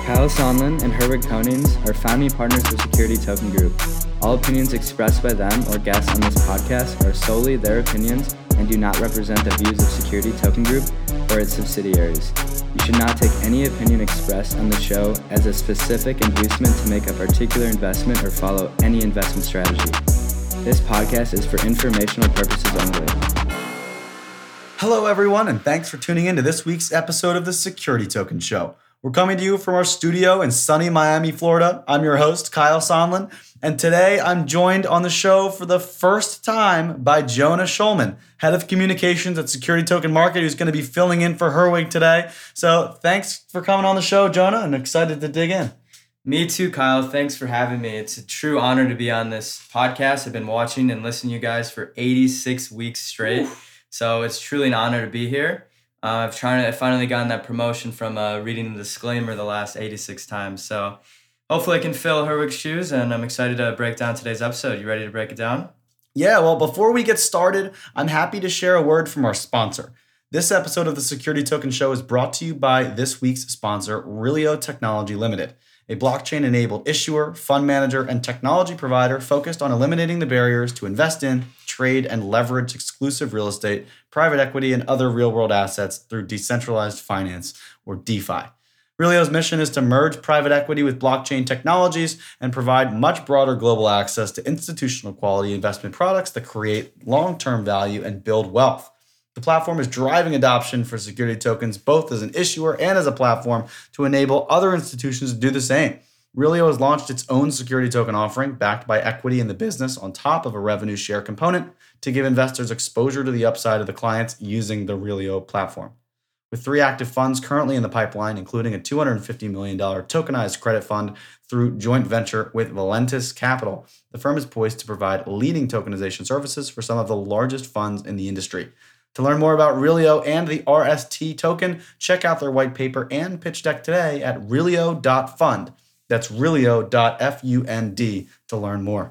Kyle Sonlin and Herwig Konings are founding partners of Security Token Group. All opinions expressed by them or guests on this podcast are solely their opinions and do not represent the views of Security Token Group or its subsidiaries. You should not take any opinion expressed on the show as a specific inducement to make a particular investment or follow any investment strategy. This podcast is for informational purposes only. Hello, everyone, and thanks for tuning in to this week's episode of the Security Token Show. We're coming to you from our studio in sunny Miami, Florida. I'm your host, Kyle Sonlin, and today I'm joined on the show for the first time by Jonah Schulman, Head of Communications at Security Token Market, who's going to be filling in for Herwig today. So thanks for coming on the show, Jonah, and excited to dig in. Me too, Kyle. Thanks for having me. It's a true honor to be on this podcast. I've been watching and listening to you guys for 86 weeks straight. Oof. So it's truly an honor to be here. I've finally gotten that promotion from reading the disclaimer the last 86 times. So hopefully I can fill Herwig's shoes, and I'm excited to break down today's episode. You ready to break it down? Yeah, well, before we get started, I'm happy to share a word from our sponsor. This episode of the Security Token Show is brought to you by this week's sponsor, Relio Technology Limited, a blockchain-enabled issuer, fund manager, and technology provider focused on eliminating the barriers to invest in, trade, and leverage exclusive real estate, private equity, and other real-world assets through decentralized finance, or DeFi. Relio's mission is to merge private equity with blockchain technologies and provide much broader global access to institutional quality investment products that create long-term value and build wealth. The platform is driving adoption for security tokens, both as an issuer and as a platform to enable other institutions to do the same. Relio has launched its own security token offering backed by equity in the business on top of a revenue share component to give investors exposure to the upside of the clients using the Relio platform. With 3 active funds currently in the pipeline, including a $250 million tokenized credit fund through joint venture with Valentis Capital, the firm is poised to provide leading tokenization services for some of the largest funds in the industry. To learn more about Relio and the RST token, check out their white paper and pitch deck today at relio.fund. That's relio.fund to learn more.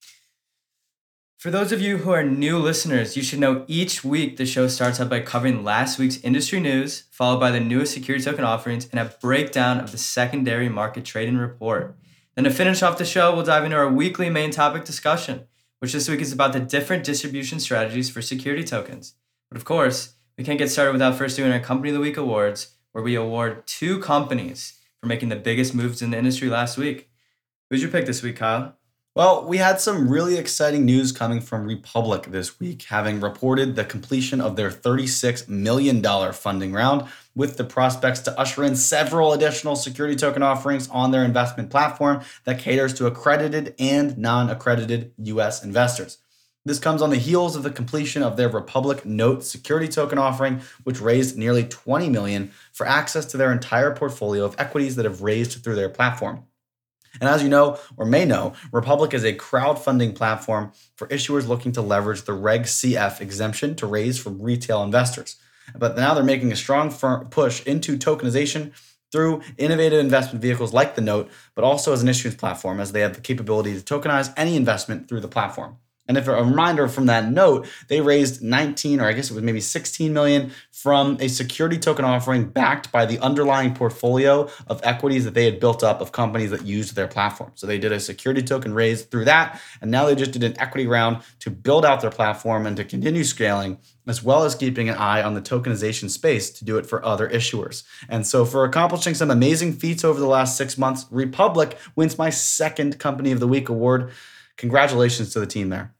For those of you who are new listeners, you should know each week the show starts out by covering last week's industry news, followed by the newest security token offerings and a breakdown of the secondary market trading report. Then to finish off the show, we'll dive into our weekly main topic discussion, which this week is about the different distribution strategies for security tokens. But of course, we can't get started without first doing our Company of the Week awards, where we award 2 companies for making the biggest moves in the industry last week. Who's your pick this week, Kyle? Well, we had some really exciting news coming from Republic this week, having reported the completion of their $36 million funding round, with the prospects to usher in several additional security token offerings on their investment platform that caters to accredited and non-accredited U.S. investors. This comes on the heels of the completion of their Republic Note security token offering, which raised nearly $20 million for access to their entire portfolio of equities that have raised through their platform. And as you know, or may know, Republic is a crowdfunding platform for issuers looking to leverage the Reg CF exemption to raise from retail investors. But now they're making a strong push into tokenization through innovative investment vehicles like the Note, but also as an issuance platform, as they have the capability to tokenize any investment through the platform. And if a reminder from that Note, they raised 19, or I guess it was maybe 16 million from a security token offering backed by the underlying portfolio of equities that they had built up of companies that used their platform. So they did a security token raise through that, and now they just did an equity round to build out their platform and to continue scaling, as well as keeping an eye on the tokenization space to do it for other issuers. And so for accomplishing some amazing feats over the last 6 months, Republic wins my second Company of the Week award. Congratulations to the team there.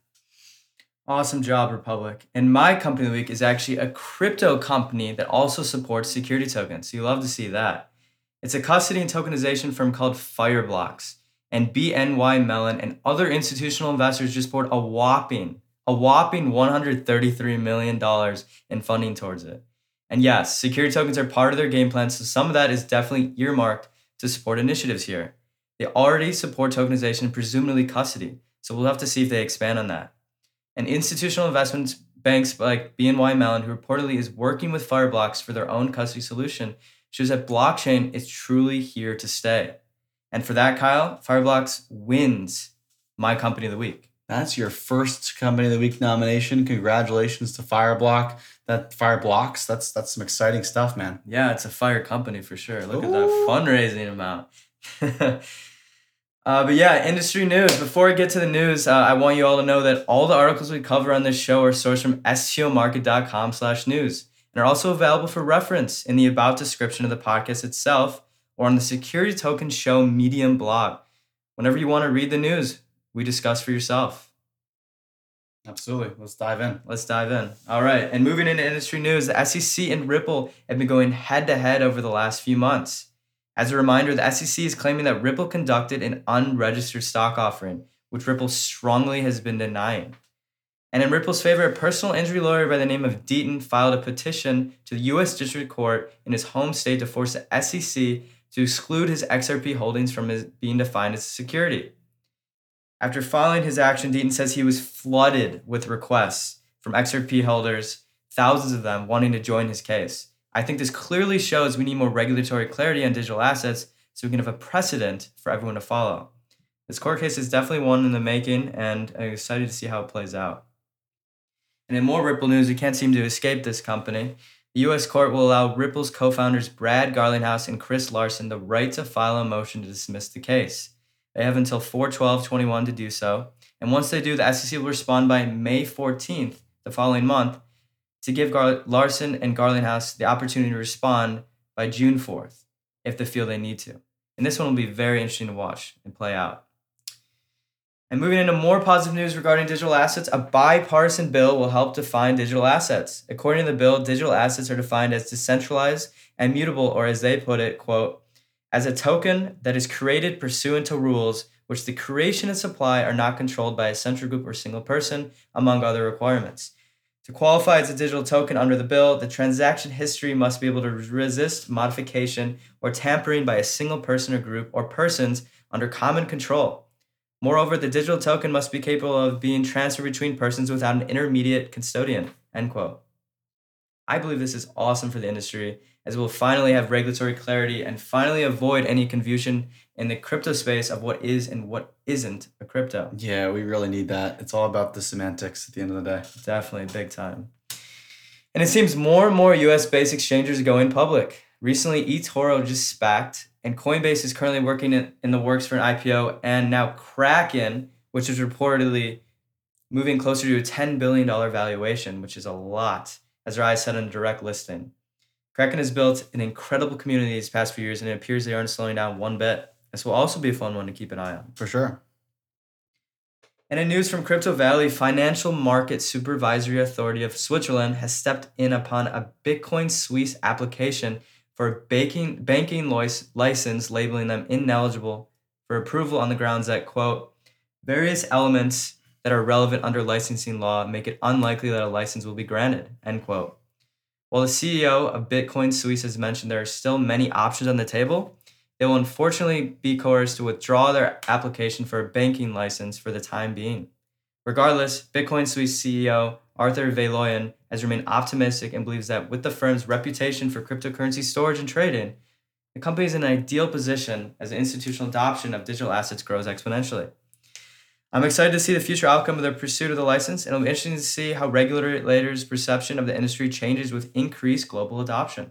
Awesome job, Republic. And my company of the week is actually a crypto company that also supports security tokens. So you love to see that. It's a custody and tokenization firm called Fireblocks. And BNY Mellon and other institutional investors just poured a whopping $133 million in funding towards it. And yes, security tokens are part of their game plan, so some of that is definitely earmarked to support initiatives here. They already support tokenization and presumably custody, so we'll have to see if they expand on that. And institutional investment banks like BNY Mellon, who reportedly is working with Fireblocks for their own custody solution, shows that blockchain is truly here to stay. And for that, Kyle, Fireblocks wins my company of the week. That's your first Company of the Week nomination. Congratulations to Fireblocks. That's some exciting stuff, man. Yeah, it's a fire company for sure. Look at that fundraising amount. But yeah, industry news. Before I get to the news, I want you all to know that all the articles we cover on this show are sourced from SEOmarket.com/news and are also available for reference in the about description of the podcast itself or on the Security Token Show Medium blog. Whenever you want to read the news, we discuss for yourself. Absolutely. Let's dive in. All right. And moving into industry news, the SEC and Ripple have been going head to head over the last few months. As a reminder, the SEC is claiming that Ripple conducted an unregistered stock offering, which Ripple strongly has been denying. And in Ripple's favor, a personal injury lawyer by the name of Deaton filed a petition to the U.S. District Court in his home state to force the SEC to exclude his XRP holdings from being defined as a security. After filing his action, Deaton says he was flooded with requests from XRP holders, thousands of them wanting to join his case. I think this clearly shows we need more regulatory clarity on digital assets so we can have a precedent for everyone to follow. This court case is definitely one in the making, and I'm excited to see how it plays out. And in more Ripple news, we can't seem to escape this company. The U.S. court will allow Ripple's co-founders Brad Garlinghouse and Chris Larsen the right to file a motion to dismiss the case. They have until 4/12/21 to do so, and once they do, the SEC will respond by May 14th, the following month, to give Larsen and Garlinghouse the opportunity to respond by June 4th, if they feel they need to. And this one will be very interesting to watch and play out. And moving into more positive news regarding digital assets, a bipartisan bill will help define digital assets. According to the bill, digital assets are defined as decentralized and mutable, or as they put it, quote, as a token that is created pursuant to rules which the creation and supply are not controlled by a central group or single person, among other requirements. To qualify as a digital token under the bill, the transaction history must be able to resist modification or tampering by a single person or group or persons under common control. Moreover, the digital token must be capable of being transferred between persons without an intermediate custodian, end quote. I believe this is awesome for the industry, as we'll finally have regulatory clarity and finally avoid any confusion in the crypto space of what is and what isn't a crypto. Yeah, we really need that. It's all about the semantics at the end of the day. Definitely, big time. And it seems more and more US-based exchanges are going public. Recently, eToro just SPAC'd, and Coinbase is currently working in the works for an IPO, and now Kraken, which is reportedly moving closer to a $10 billion valuation, which is a lot, has their eyes set on a direct listing. Kraken has built an incredible community these past few years, and it appears they aren't slowing down one bit. This will also be a fun one to keep an eye on. For sure. And in news from Crypto Valley, Financial Market Supervisory Authority of Switzerland has stepped in upon a Bitcoin Suisse application for a banking license, labeling them ineligible for approval on the grounds that, quote, various elements that are relevant under licensing law make it unlikely that a license will be granted, end quote. While the CEO of Bitcoin Suisse has mentioned there are still many options on the table, they will unfortunately be coerced to withdraw their application for a banking license for the time being. Regardless, Bitcoin Suisse CEO Arthur Valoyan has remained optimistic and believes that with the firm's reputation for cryptocurrency storage and trading, the company is in an ideal position as the institutional adoption of digital assets grows exponentially. I'm excited to see the future outcome of their pursuit of the license, and it'll be interesting to see how regulators' perception of the industry changes with increased global adoption.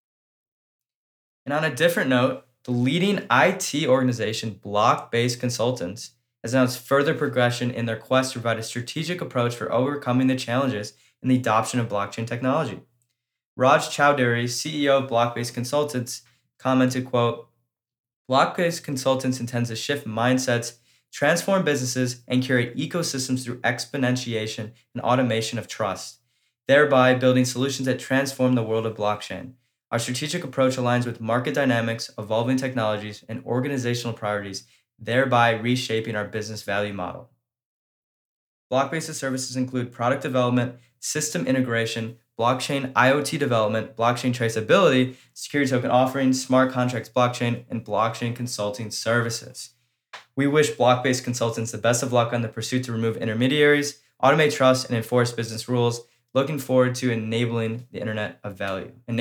And on a different note, the leading IT organization Block-Based Consultants has announced further progression in their quest to provide a strategic approach for overcoming the challenges in the adoption of blockchain technology. Raj Chowdhury, CEO of Block-Based Consultants, commented, quote, Block-Based Consultants intends to shift mindsets, transform businesses, and curate ecosystems through exponentiation and automation of trust, thereby building solutions that transform the world of blockchain. Our strategic approach aligns with market dynamics, evolving technologies, and organizational priorities, thereby reshaping our business value model. Block-based services include product development, system integration, blockchain IoT development, blockchain traceability, security token offerings, smart contracts blockchain, and blockchain consulting services. We wish Block-Based Consultants the best of luck on the pursuit to remove intermediaries, automate trust, and enforce business rules. Looking forward to enabling the Internet of Value. And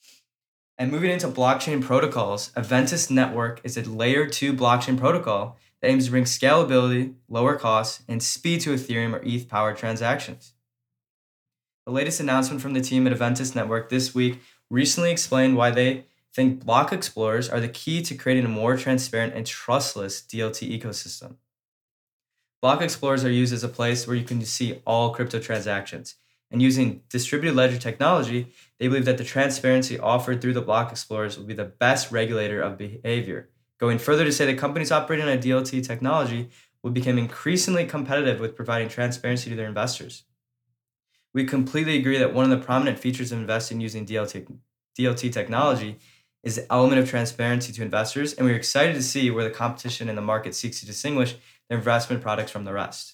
moving into blockchain protocols, Aventus Network is a layer 2 blockchain protocol that aims to bring scalability, lower costs, and speed to Ethereum or ETH-powered transactions. The latest announcement from the team at Aventus Network this week recently explained why they think block explorers are the key to creating a more transparent and trustless DLT ecosystem. Block explorers are used as a place where you can see all crypto transactions. And using distributed ledger technology, they believe that the transparency offered through the block explorers will be the best regulator of behavior. Going further to say that companies operating on DLT technology will become increasingly competitive with providing transparency to their investors. We completely agree that one of the prominent features of investing using DLT technology is the element of transparency to investors, and we're excited to see where the competition in the market seeks to distinguish their investment products from the rest.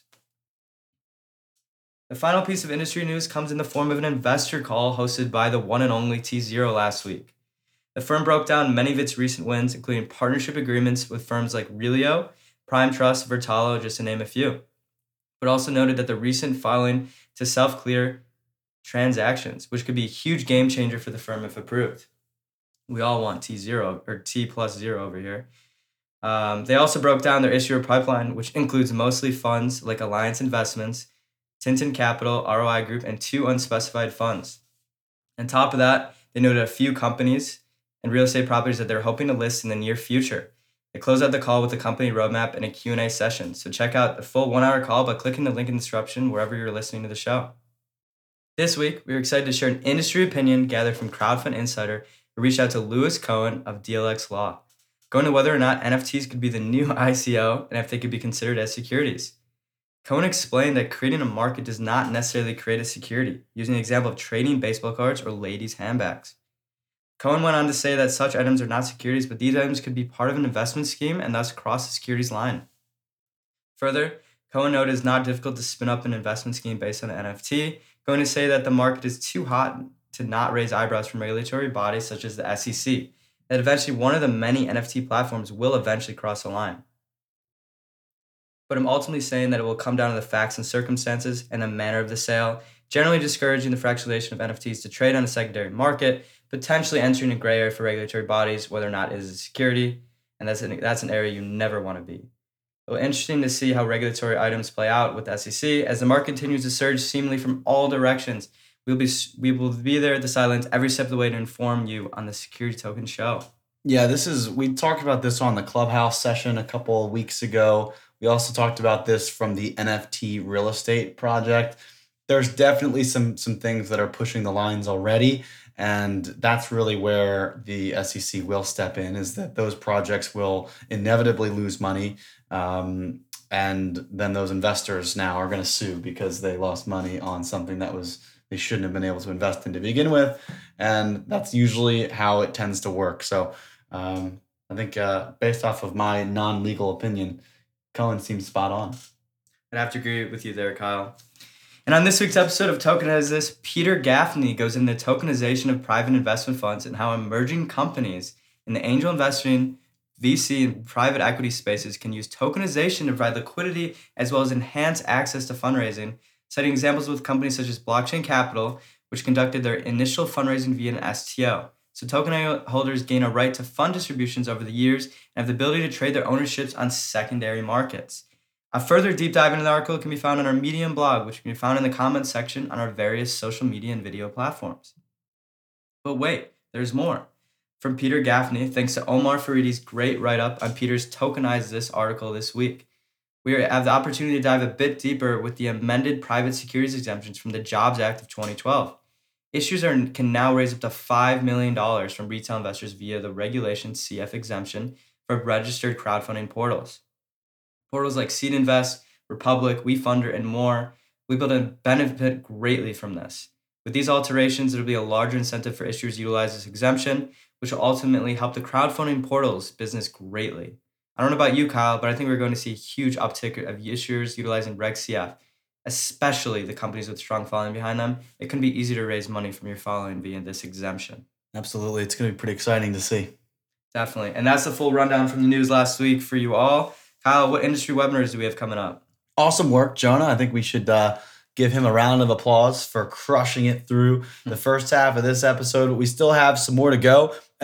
The final piece of industry news comes in the form of an investor call hosted by the one and only tZERO last week. The firm broke down many of its recent wins, including partnership agreements with firms like Relio, Prime Trust, Vertalo, just to name a few, but also noted that the recent filing to self-clear transactions, which could be a huge game changer for the firm if approved. We all want tZERO or T+0 over here. They also broke down their issuer pipeline, which includes mostly funds like Alliance Investments, Tintin Capital, ROI Group, and 2 unspecified funds. On top of that, they noted a few companies and real estate properties that they're hoping to list in the near future. They closed out the call with a company roadmap and a Q&A session. So check out the full 1-hour call by clicking the link in the description wherever you're listening to the show. This week, we are excited to share an industry opinion gathered from Crowdfund Insider who reached out to Lewis Cohen of DLX Law, going to whether or not NFTs could be the new ICO and if they could be considered as securities. Cohen explained that creating a market does not necessarily create a security, using the example of trading baseball cards or ladies' handbags. Cohen went on to say that such items are not securities, but these items could be part of an investment scheme and thus cross the securities line. Further, Cohen noted it's not difficult to spin up an investment scheme based on an NFT, going to say that the market is too hot to not raise eyebrows from regulatory bodies such as the SEC, that eventually one of the many NFT platforms will eventually cross the line. But I'm ultimately saying that it will come down to the facts and circumstances and the manner of the sale, generally discouraging the fractionalization of NFTs to trade on a secondary market, potentially entering a gray area for regulatory bodies, whether or not it is a security, and that's an area you never want to be. Well, interesting to see how regulatory items play out with the SEC as the market continues to surge seemingly from all directions. We will be there at the sidelines every step of the way to inform you on the Security Token Show. Yeah, we talked about this on the Clubhouse session a couple of weeks ago. We also talked about this from the NFT real estate project. There's definitely some things that are pushing the lines already, and that's really where the SEC will step in, is that those projects will inevitably lose money, and then those investors now are going to sue because they lost money on something that they shouldn't have been able to invest in to begin with, and that's usually how it tends to work. So I think based off of my non-legal opinion, Cohen seems spot on. I'd have to agree with you there, Kyle. And on this week's episode of Tokenize This, Peter Gaffney goes into the tokenization of private investment funds and how emerging companies in the angel investing, VC, and private equity spaces can use tokenization to provide liquidity as well as enhance access to fundraising, citing examples with companies such as Blockchain Capital, which conducted their initial fundraising via an STO. So token holders gain a right to fund distributions over the years and have the ability to trade their ownerships on secondary markets. A further deep dive into the article can be found on our Medium blog, which can be found in the comments section on our various social media and video platforms. But wait, there's more. From Peter Gaffney, thanks to Omar Faridi's great write-up on Peter's Tokenize This article this week. We have the opportunity to dive a bit deeper with the amended private securities exemptions from the Jobs Act of 2012. Issuers can now raise up to $5 million from retail investors via the Regulation CF exemption for registered crowdfunding portals. Portals like Seed Invest, Republic, WeFunder, and more will be able to benefit greatly from this. With these alterations, there will be a larger incentive for issuers to utilize this exemption, which will ultimately help the crowdfunding portals business greatly. I don't know about you, Kyle, but I think we're going to see a huge uptick of issuers utilizing Reg CF, especially the companies with strong following behind them. It can be easy to raise money from your following via this exemption. Absolutely. It's going to be pretty exciting to see. Definitely. And that's the full rundown from the news last week for you all. Kyle, what industry webinars do we have coming up? Awesome work, Jonah. I think we should give him a round of applause for crushing it through the first half of this episode. We still have some more to go.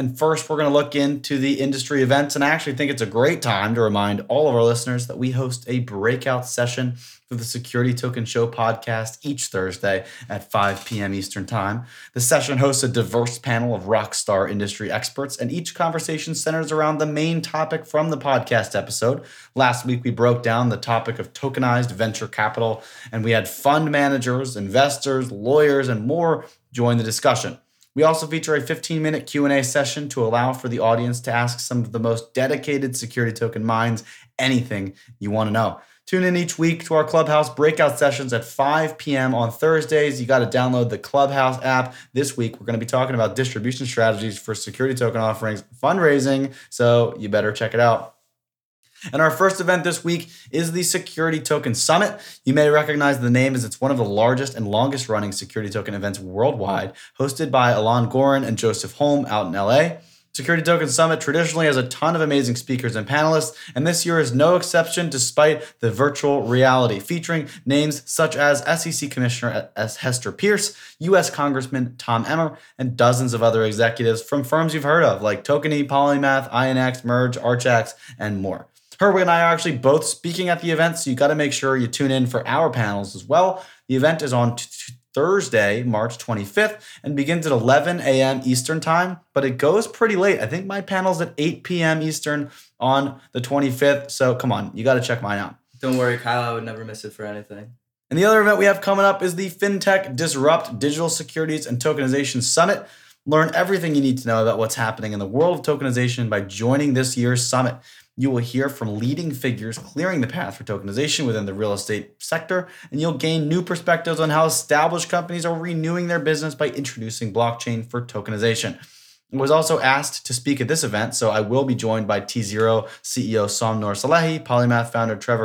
And first, we're going to look into the industry events. And I actually think it's a great time to remind all of our listeners that we host a breakout session for the Security Token Show podcast each Thursday at 5 p.m. Eastern Time. The session hosts a diverse panel of rockstar industry experts, and each conversation centers around the main topic from the podcast episode. Last week, we broke down the topic of tokenized venture capital, and we had fund managers, investors, lawyers, and more join the discussion. We also feature a 15-minute Q&A session to allow for the audience to ask some of the most dedicated security token minds anything you want to know. Tune in each week to our Clubhouse breakout sessions at 5 p.m. on Thursdays. You got to download the Clubhouse app. This week, we're going to be talking about distribution strategies for security token offerings, fundraising, so you better check it out. And our first event this week is the Security Token Summit. You may recognize the name as it's one of the largest and longest running security token events worldwide, hosted by Alon Goren and Joseph Holm out in LA. Security Token Summit traditionally has a ton of amazing speakers and panelists, and this year is no exception despite the virtual reality, featuring names such as SEC Commissioner Hester Peirce, U.S. Congressman Tom Emmer, and dozens of other executives from firms you've heard of like Tokeny, Polymath, INX, Merge, Archax, and more. Herwig and I are actually both speaking at the event, so you got to make sure you tune in for our panels as well. The event is on Thursday, March 25th, and begins at 11 a.m. Eastern Time, but it goes pretty late. I think my panel's at 8 p.m. Eastern on the 25th, so come on, you got to check mine out. Don't worry, Kyle, I would never miss it for anything. And the other event we have coming up is the FinTech Disrupt Digital Securities and Tokenization Summit. Learn everything you need to know about what's happening in the world of tokenization by joining this year's summit. You will hear from leading figures clearing the path for tokenization within the real estate sector, and you'll gain new perspectives on how established companies are renewing their business by introducing blockchain for tokenization. I was also asked to speak at this event, so I will be joined by T0 CEO Somnur Salehi, Polymath founder Trevor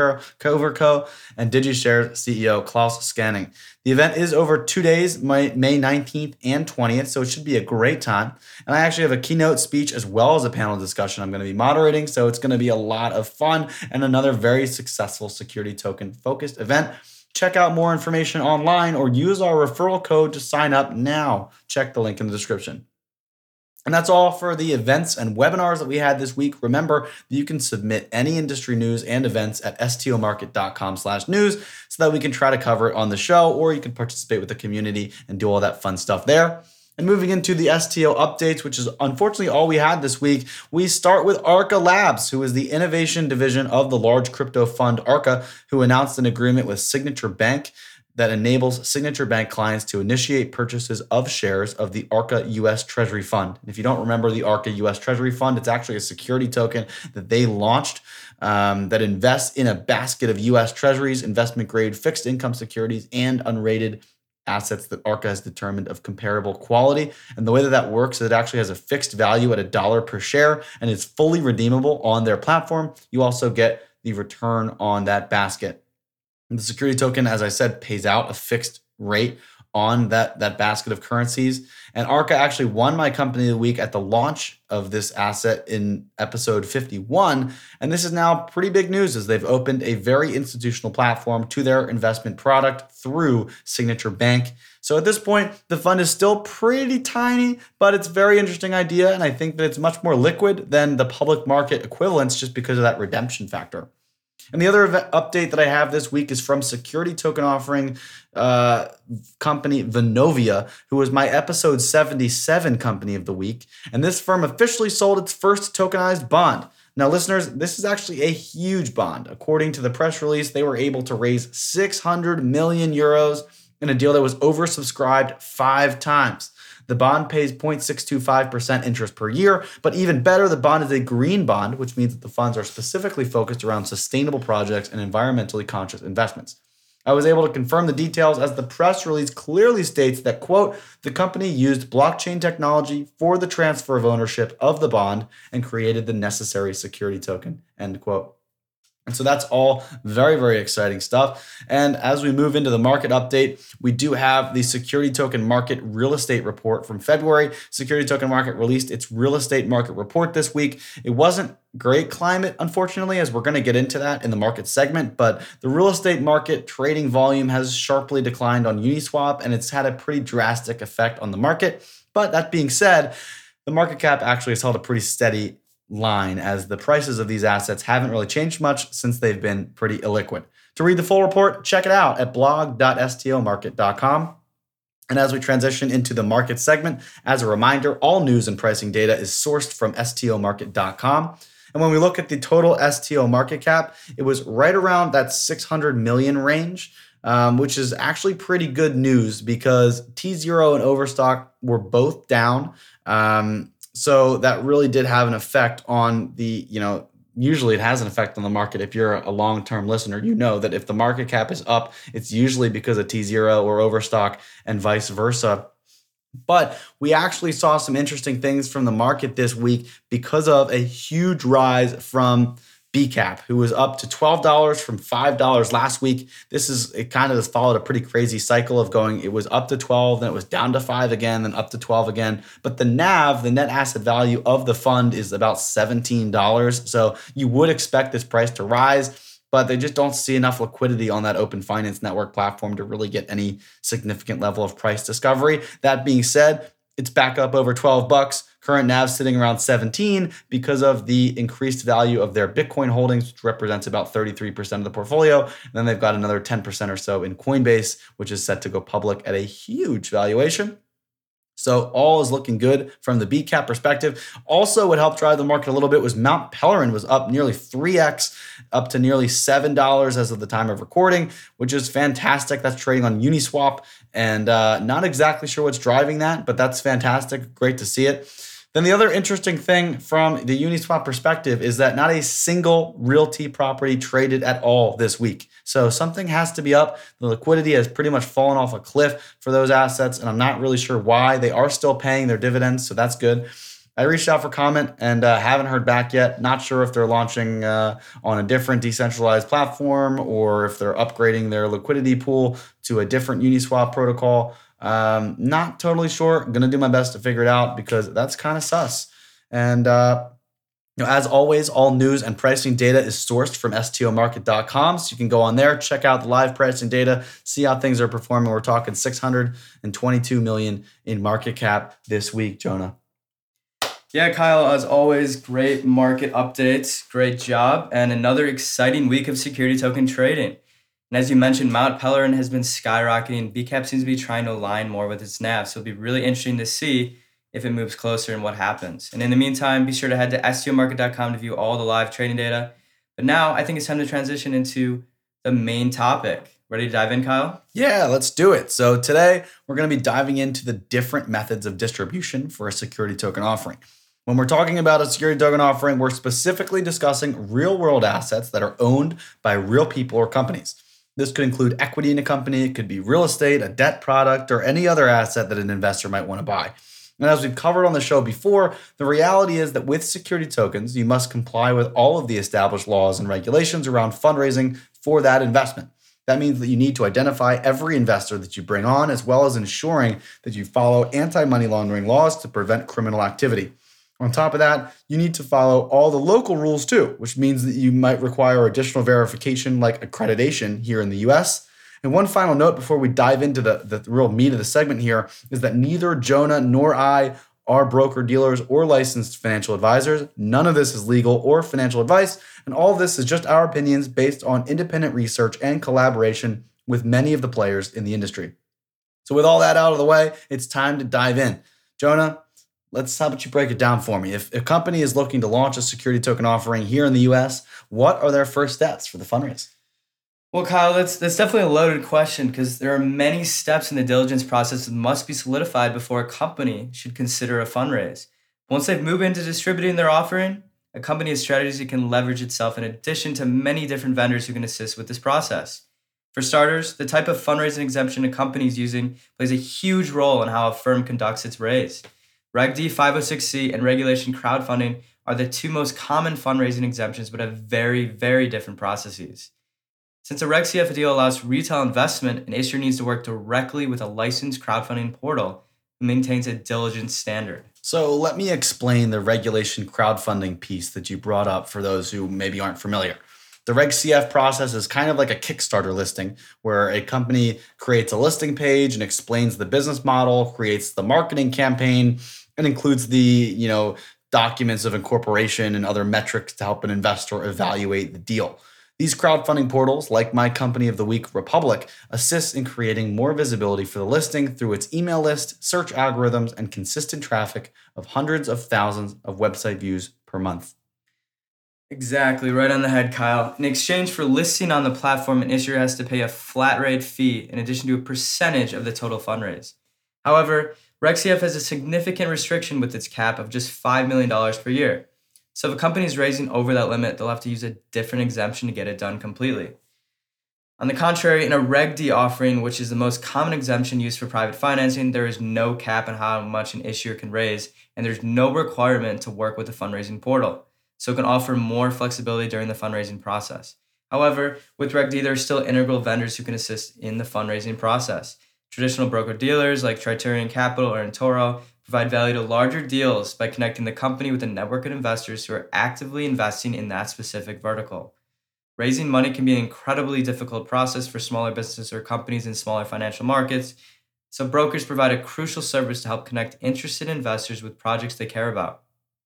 Coverco, and DigiShares CEO Klaus Scanning. The event is over 2 days, May 19th and 20th, so it should be a great time. And I actually have a keynote speech as well as a panel discussion I'm going to be moderating, so it's going to be a lot of fun and another very successful security token focused event. Check out more information online or use our referral code to sign up now. Check the link in the description. And that's all for the events and webinars that we had this week. Remember that you can submit any industry news and events at stomarket.com/news so that we can try to cover it on the show, or you can participate with the community and do all that fun stuff there. And moving into the STO updates, which is unfortunately all we had this week, we start with Arca Labs, who is the innovation division of the large crypto fund Arca, who announced an agreement with Signature Bank that enables Signature Bank clients to initiate purchases of shares of the Arca US Treasury Fund. And if you don't remember the Arca US Treasury Fund, it's actually a security token that they launched that invests in a basket of US Treasuries, investment-grade fixed income securities, and unrated assets that Arca has determined of comparable quality. And the way that that works is it actually has a fixed value at $1 per share, and it's fully redeemable on their platform. You also get the return on that basket. The security token, as I said, pays out a fixed rate on that basket of currencies. And Arca actually won my company of the week at the launch of this asset in episode 51. And this is now pretty big news as they've opened a very institutional platform to their investment product through Signature Bank. So at this point, the fund is still pretty tiny, but it's a very interesting idea. And I think that it's much more liquid than the public market equivalents just because of that redemption factor. And the other update that I have this week is from security token offering company Vonovia, who was my episode 77 company of the week. And this firm officially sold its first tokenized bond. Now, listeners, this is actually a huge bond. According to the press release, they were able to raise 600 million euros in a deal that was oversubscribed 5 times. The bond pays 0.625% interest per year, but even better, the bond is a green bond, which means that the funds are specifically focused around sustainable projects and environmentally conscious investments. I was able to confirm the details as the press release clearly states that, quote, the company used blockchain technology for the transfer of ownership of the bond and created the necessary security token, end quote. And so that's all very, very exciting stuff. And as we move into the market update, we do have the Security Token Market Real Estate Report from February. Security Token Market released its real estate market report this week. It wasn't great climate, unfortunately, as we're going to get into that in the market segment, but the real estate market trading volume has sharply declined on Uniswap, and it's had a pretty drastic effect on the market. But that being said, the market cap actually has held a pretty steady line as the prices of these assets haven't really changed much since they've been pretty illiquid. To read the full report, check it out at blog.stomarket.com. And as we transition into the market segment, as a reminder, all news and pricing data is sourced from stomarket.com. And when we look at the total STO market cap, it was right around that 600 million range, which is actually pretty good news because T0 and Overstock were both down. So that really did have an effect on the, usually it has an effect on the market. If you're a long-term listener, you know that if the market cap is up, it's usually because of T0 or Overstock and vice versa. But we actually saw some interesting things from the market this week because of a huge rise from BCAP, who was up to $12 from $5 last week. It kind of has followed a pretty crazy cycle of going, it was up to 12, then it was down to 5 again, then up to 12 again. But the NAV, the net asset value of the fund, is about $17. So you would expect this price to rise, but they just don't see enough liquidity on that Open Finance Network platform to really get any significant level of price discovery. That being said, it's back up over $12. Current NAV sitting around 17 because of the increased value of their Bitcoin holdings, which represents about 33% of the portfolio. And then they've got another 10% or so in Coinbase, which is set to go public at a huge valuation. So all is looking good from the BCAP perspective. Also, what helped drive the market a little bit was Mount Pelerin was up nearly 3x, up to nearly $7 as of the time of recording, which is fantastic. That's trading on Uniswap, and not exactly sure what's driving that, but that's fantastic. Great to see it. Then the other interesting thing from the Uniswap perspective is that not a single realty property traded at all this week. So something has to be up. The liquidity has pretty much fallen off a cliff for those assets, and I'm not really sure why. They are still paying their dividends, so that's good. I reached out for comment and haven't heard back yet. Not sure if they're launching on a different decentralized platform or if they're upgrading their liquidity pool to a different Uniswap protocol. Not totally sure. I'm going to do my best to figure it out because that's kind of sus. And as always, all news and pricing data is sourced from stomarket.com. So you can go on there, check out the live pricing data, see how things are performing. We're talking 622 million in market cap this week, Jonah. Yeah, Kyle, as always, great market updates. Great job. And another exciting week of security token trading. And as you mentioned, Mount Pelerin has been skyrocketing. BCAP seems to be trying to align more with its NAV. So it'll be really interesting to see if it moves closer and what happens. And in the meantime, be sure to head to stomarket.com to view all the live trading data. But now I think it's time to transition into the main topic. Ready to dive in, Kyle? Yeah, let's do it. So today we're going to be diving into the different methods of distribution for a security token offering. When we're talking about a security token offering, we're specifically discussing real-world assets that are owned by real people or companies. This could include equity in a company, it could be real estate, a debt product, or any other asset that an investor might want to buy. And as we've covered on the show before, the reality is that with security tokens, you must comply with all of the established laws and regulations around fundraising for that investment. That means that you need to identify every investor that you bring on, as well as ensuring that you follow anti-money laundering laws to prevent criminal activity. On top of that, you need to follow all the local rules too, which means that you might require additional verification like accreditation here in the US. And one final note before we dive into the real meat of the segment here is that neither Jonah nor I are broker-dealers or licensed financial advisors. None of this is legal or financial advice, and all of this is just our opinions based on independent research and collaboration with many of the players in the industry. So with all that out of the way, it's time to dive in. Jonah, how about you break it down for me? If a company is looking to launch a security token offering here in the US, what are their first steps for the fundraise? Well, Kyle, that's definitely a loaded question because there are many steps in the diligence process that must be solidified before a company should consider a fundraise. Once they've moved into distributing their offering, a company has strategies that can leverage itself in addition to many different vendors who can assist with this process. For starters, the type of fundraising exemption a company is using plays a huge role in how a firm conducts its raise. Reg D 506C and regulation crowdfunding are the two most common fundraising exemptions, but have very, very different processes. Since a Reg CF deal allows retail investment, an issuer needs to work directly with a licensed crowdfunding portal that maintains a diligence standard. So let me explain the regulation crowdfunding piece that you brought up for those who maybe aren't familiar. The Reg CF process is kind of like a Kickstarter listing where a company creates a listing page and explains the business model, creates the marketing campaign, and includes the documents of incorporation and other metrics to help an investor evaluate the deal. These crowdfunding portals, like My Company of the Week Republic, assist in creating more visibility for the listing through its email list, search algorithms, and consistent traffic of hundreds of thousands of website views per month. Exactly, right on the head, Kyle. In exchange for listing on the platform, an issuer has to pay a flat rate fee in addition to a percentage of the total fundraise. However, RegCF has a significant restriction with its cap of just $5 million per year. So if a company is raising over that limit, they'll have to use a different exemption to get it done completely. On the contrary, in a Reg D offering, which is the most common exemption used for private financing, there is no cap on how much an issuer can raise, and there's no requirement to work with the fundraising portal. So it can offer more flexibility during the fundraising process. However, with Reg D, there are still integral vendors who can assist in the fundraising process. Traditional broker-dealers like Triterion Capital or eToro provide value to larger deals by connecting the company with a network of investors who are actively investing in that specific vertical. Raising money can be an incredibly difficult process for smaller businesses or companies in smaller financial markets, so brokers provide a crucial service to help connect interested investors with projects they care about.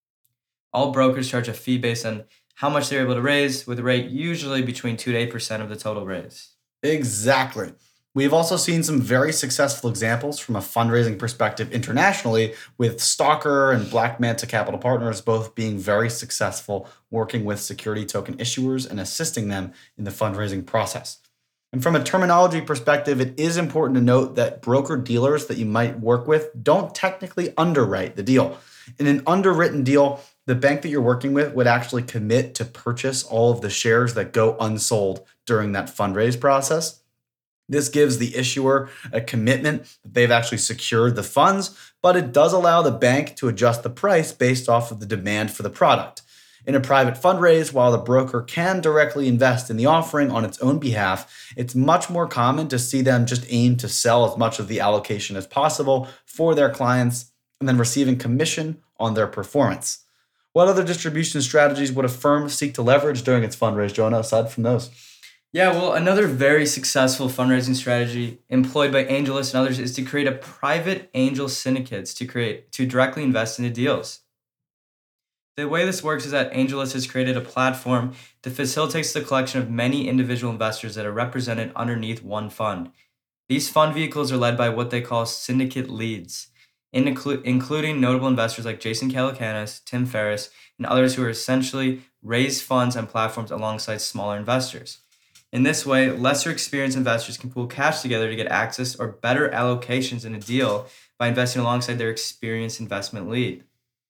All brokers charge a fee based on how much they're able to raise, with a rate usually between 2 to 8% of the total raise. Exactly. We've also seen some very successful examples from a fundraising perspective internationally, with Stalker and Black Manta Capital Partners both being very successful working with security token issuers and assisting them in the fundraising process. And from a terminology perspective, it is important to note that broker-dealers that you might work with don't technically underwrite the deal. In an underwritten deal, the bank that you're working with would actually commit to purchase all of the shares that go unsold during that fundraise process. This gives the issuer a commitment that they've actually secured the funds, but it does allow the bank to adjust the price based off of the demand for the product. In a private fundraise, while the broker can directly invest in the offering on its own behalf, it's much more common to see them just aim to sell as much of the allocation as possible for their clients and then receiving commission on their performance. What other distribution strategies would a firm seek to leverage during its fundraise, Jonah, aside from those? Yeah, well, another very successful fundraising strategy employed by AngelList and others is to create a private angel syndicates to directly invest into deals. The way this works is that AngelList has created a platform that facilitates the collection of many individual investors that are represented underneath one fund. These fund vehicles are led by what they call syndicate leads, including notable investors like Jason Calacanis, Tim Ferriss, and others who are essentially raise funds on platforms alongside smaller investors. In this way, lesser experienced investors can pool cash together to get access or better allocations in a deal by investing alongside their experienced investment lead.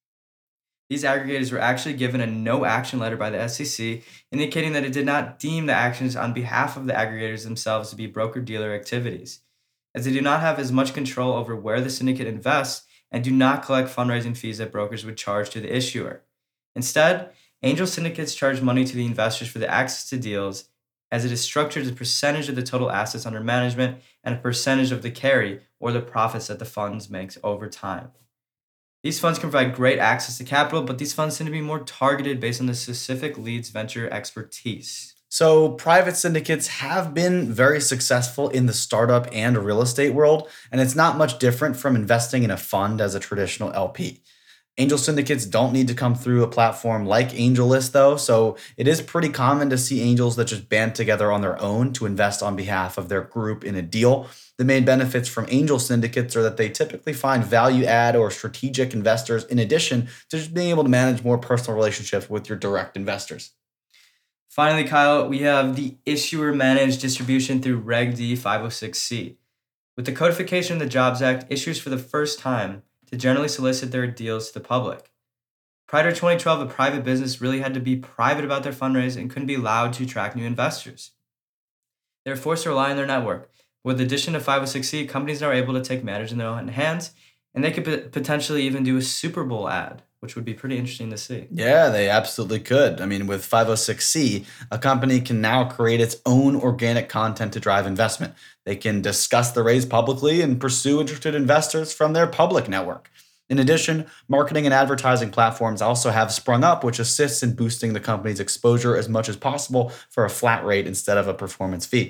These aggregators were actually given a no-action letter by the SEC, indicating that it did not deem the actions on behalf of the aggregators themselves to be broker-dealer activities, as they do not have as much control over where the syndicate invests and do not collect fundraising fees that brokers would charge to the issuer. Instead, angel syndicates charge money to the investors for the access to deals, as it is structured as a percentage of the total assets under management and a percentage of the carry or the profits that the funds makes over time. These funds can provide great access to capital, but these funds tend to be more targeted based on the specific lead's venture expertise. So private syndicates have been very successful in the startup and real estate world, and it's not much different from investing in a fund as a traditional LP. Angel syndicates don't need to come through a platform like AngelList, though, so it is pretty common to see angels that just band together on their own to invest on behalf of their group in a deal. The main benefits from angel syndicates are that they typically find value add or strategic investors in addition to just being able to manage more personal relationships with your direct investors. Finally, Kyle, we have the issuer managed distribution through Reg D 506C. With the codification of the Jobs Act, issuers for the first time to generally solicit their deals to the public. Prior to 2012, a private business really had to be private about their fundraise and couldn't be allowed to attract new investors. They were forced to rely on their network. With the addition of 506C, companies are able to take matters in their own hands, and they could potentially even do a Super Bowl ad, which would be pretty interesting to see. Yeah, they absolutely could. I mean, with 506C, a company can now create its own organic content to drive investment. They can discuss the raise publicly and pursue interested investors from their public network. In addition, marketing and advertising platforms also have sprung up, which assists in boosting the company's exposure as much as possible for a flat rate instead of a performance fee.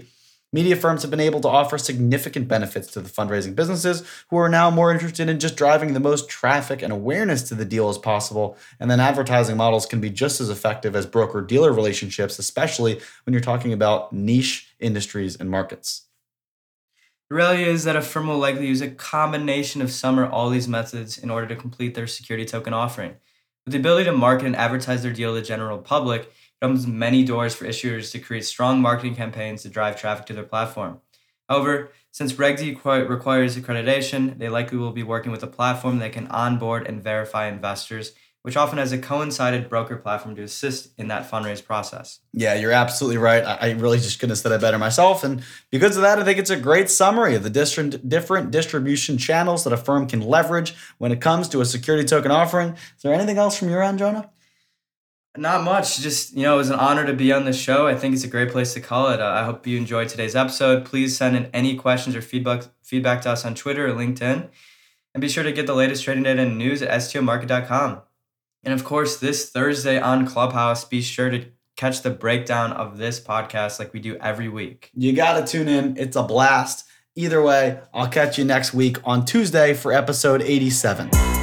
Media firms have been able to offer significant benefits to the fundraising businesses who are now more interested in just driving the most traffic and awareness to the deal as possible. And then advertising models can be just as effective as broker-dealer relationships, especially when you're talking about niche industries and markets. The reality is that a firm will likely use a combination of some or all these methods in order to complete their security token offering. With the ability to market and advertise their deal to the general public, it opens many doors for issuers to create strong marketing campaigns to drive traffic to their platform. However, since Reg D requires accreditation, they likely will be working with a platform that can onboard and verify investors, which often has a coincided broker platform to assist in that fundraise process. Yeah, you're absolutely right. I really just couldn't have said it better myself. And because of that, I think it's a great summary of the different distribution channels that a firm can leverage when it comes to a security token offering. Is there anything else from your end, Jonah? Not much. Just, it was an honor to be on the show. I think it's a great place to call it. I hope you enjoyed today's episode. Please send in any questions or feedback to us on Twitter or LinkedIn. And be sure to get the latest trading data and news at stomarket.com. And of course, this Thursday on Clubhouse, be sure to catch the breakdown of this podcast like we do every week. You got to tune in. It's a blast. Either way, I'll catch you next week on Tuesday for episode 87.